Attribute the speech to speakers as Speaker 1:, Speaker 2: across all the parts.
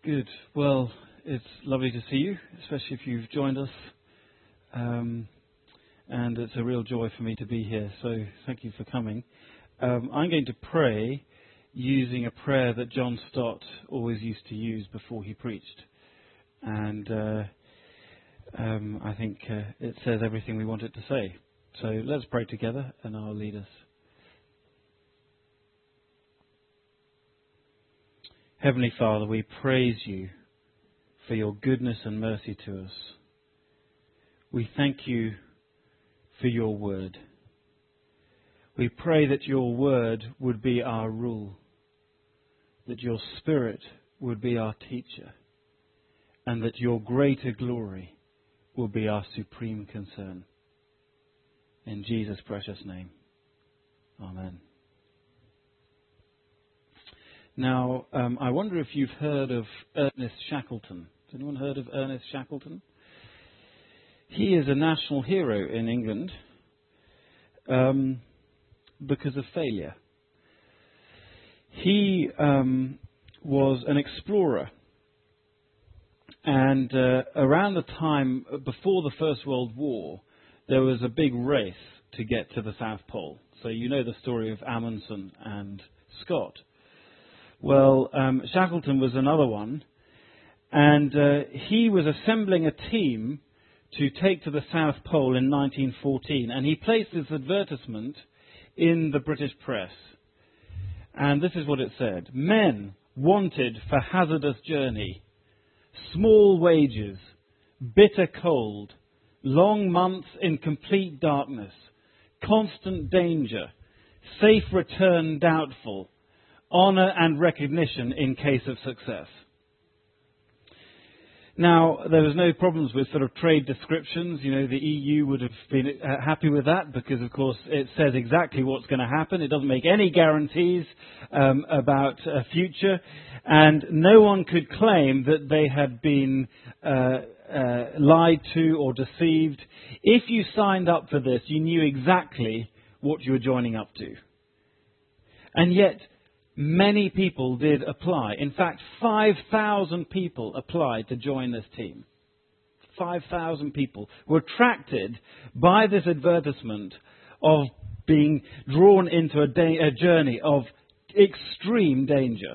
Speaker 1: Good. Well, it's lovely to see you, especially if you've joined us. And it's a real joy for me to be here, so thank you for coming. I'm going to pray using a prayer that John Stott always used to use before he preached. And I think it says everything we want it to say. So let's pray together, and I'll lead us. Heavenly Father, we praise you for your goodness and mercy to us. We thank you for your word. We pray that your word would be our rule, that your Spirit would be our teacher, and that your greater glory will be our supreme concern. In Jesus' precious name. Amen. Now, I wonder if you've heard of Ernest Shackleton. Has anyone heard of Ernest Shackleton? He is a national hero in England because of failure. He was an explorer. And around the time before the First World War, there was a big race to get to the South Pole. So you know the story of Amundsen and Scott. Well, Shackleton was another one, and he was assembling a team to take to the South Pole in 1914, and he placed this advertisement in the British press. And this is what it said: "Men wanted for hazardous journey, small wages, bitter cold, long months in complete darkness, constant danger, safe return doubtful, honour and recognition in case of success." Now, there was no problems with sort of trade descriptions. You know, the EU would have been happy with that because, of course, it says exactly what's going to happen. It doesn't make any guarantees about a future. And no one could claim that they had been lied to or deceived. If you signed up for this, you knew exactly what you were joining up to. And yet, many people did apply. In fact, 5,000 people applied to join this team. 5,000 people were attracted by this advertisement of being drawn into a journey of extreme danger.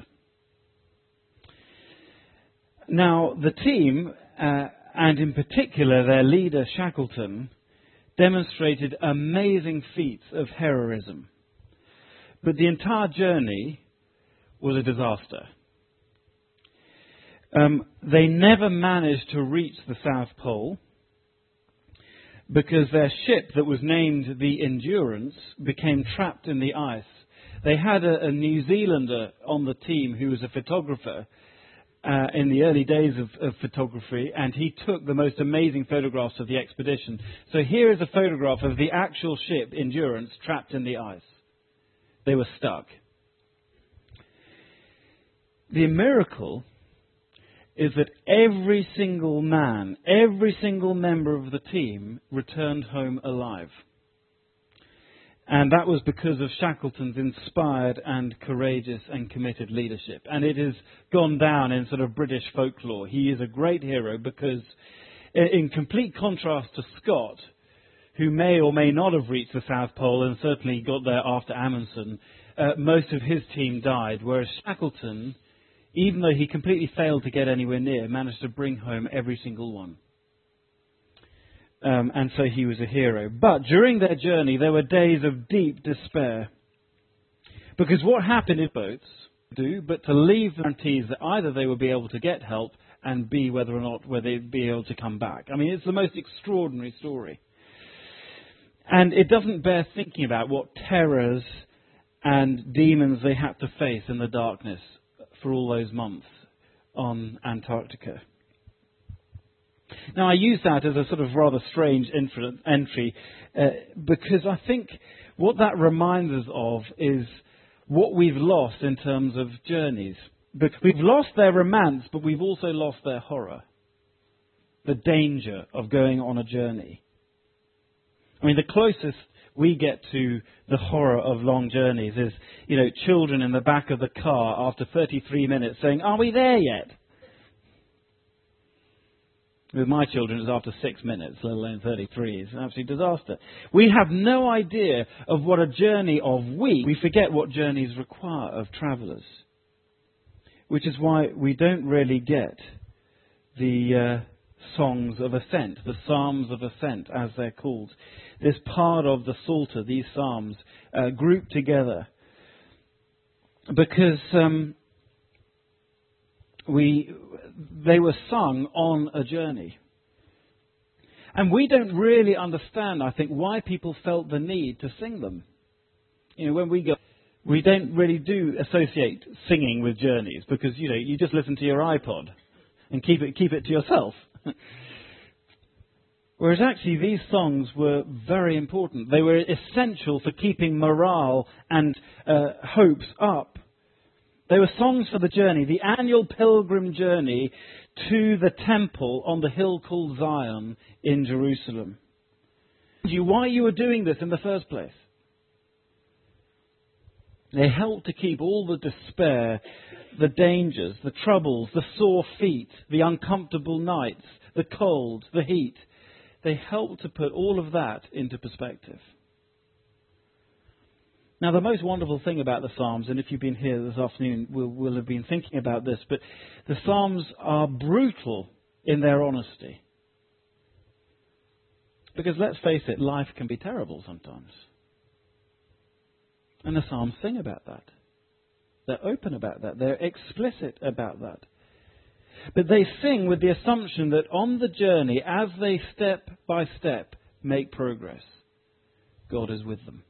Speaker 1: Now, the team, and in particular their leader Shackleton, demonstrated amazing feats of heroism. But the entire journey was a disaster. They never managed to reach the South Pole because their ship that was named the Endurance became trapped in the ice. They had a New Zealander on the team who was a photographer in the early days of photography, and he took the most amazing photographs of the expedition. So here is a photograph of the actual ship Endurance trapped in the ice. They were stuck. The miracle is that every single man, every single member of the team returned home alive. And that was because of Shackleton's inspired and courageous and committed leadership. And it has gone down in sort of British folklore. He is a great hero because, in complete contrast to Scott, who may or may not have reached the South Pole and certainly got there after Amundsen, most of his team died, whereas Shackleton, even though he completely failed to get anywhere near, managed to bring home every single one. And so he was a hero. But during their journey, there were days of deep despair. Because what happened in boats do, but to leave guarantees that either they would be able to get help and B, whether or not whether they'd be able to come back. I mean, it's the most extraordinary story. And it doesn't bear thinking about what terrors and demons they had to face in the darkness for all those months on Antarctica. Now, I use that as a sort of rather strange entry because I think what that reminds us of is what we've lost in terms of journeys. Because we've lost their romance, but we've also lost their horror, the danger of going on a journey. I mean, the closest we get to the horror of long journeys is, children in the back of the car after 33 minutes saying, "Are we there yet?" With my children, it's after 6 minutes, let alone 33. It's an absolute disaster. We have no idea of what a journey of weeks. We forget what journeys require of travellers. Which is why we don't really get the songs of ascent, the psalms of ascent, as they're called. This part of the Psalter, these psalms, grouped together. Because they were sung on a journey. And we don't really understand, I think, why people felt the need to sing them. You know, when we go, we don't really do associate singing with journeys because, you know, you just listen to your iPod and keep it to yourself. Whereas actually these songs were very important. They were essential for keeping morale and hopes up. They were songs for the journey, the annual pilgrim journey to the temple on the hill called Zion in Jerusalem. Why you were doing this in the first place. They helped to keep all the despair, the dangers, the troubles, the sore feet, the uncomfortable nights, the cold, the heat. They helped to put all of that into perspective. Now, the most wonderful thing about the Psalms, and if you've been here this afternoon, we'll have been thinking about this, but the Psalms are brutal in their honesty. Because let's face it, life can be terrible sometimes. And the Psalms sing about that. They're open about that. They're explicit about that. But they sing with the assumption that on the journey, as they step by step make progress, God is with them.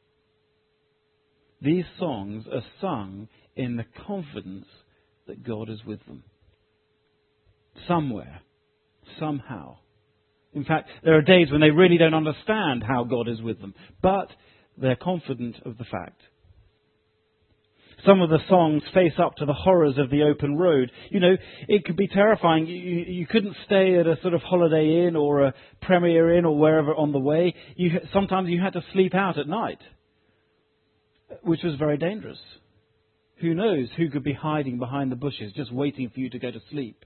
Speaker 1: These songs are sung in the confidence that God is with them. Somewhere. Somehow. In fact, there are days when they really don't understand how God is with them. But they're confident of the fact. Some of the songs face up to the horrors of the open road. You know, it could be terrifying. You couldn't stay at a sort of Holiday Inn or a Premier Inn or wherever on the way. Sometimes you had to sleep out at night, which was very dangerous. Who knows who could be hiding behind the bushes, just waiting for you to go to sleep.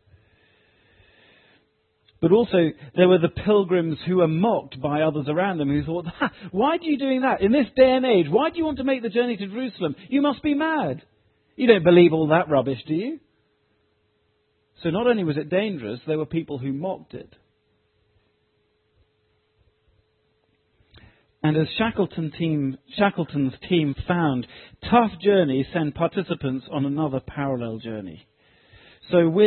Speaker 1: But also, there were the pilgrims who were mocked by others around them who thought, why are you doing that? In this day and age, why do you want to make the journey to Jerusalem? You must be mad. You don't believe all that rubbish, do you? So not only was it dangerous, there were people who mocked it. And as Shackleton's team found, tough journeys send participants on another parallel journey. So with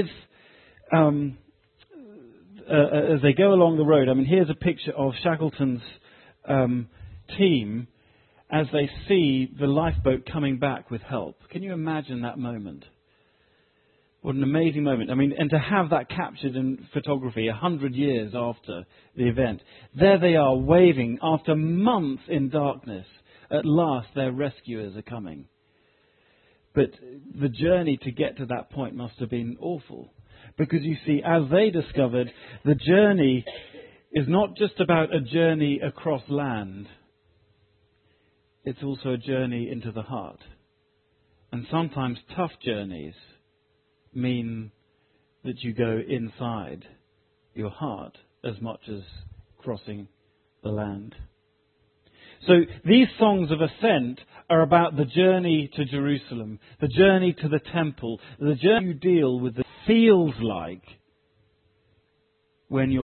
Speaker 1: as they go along the road, I mean, here's a picture of Shackleton's team as they see the lifeboat coming back with help. Can you imagine that moment? What an amazing moment. I mean, and to have that captured in photography 100 years after the event. There they are, waving after months in darkness. At last, their rescuers are coming. But the journey to get to that point must have been awful. Because you see, as they discovered, the journey is not just about a journey across land. It's also a journey into the heart. And sometimes tough journeys mean that you go inside your heart as much as crossing the land. So these songs of ascent are about the journey to Jerusalem, the journey to the temple, the journey you deal with that feels like when you're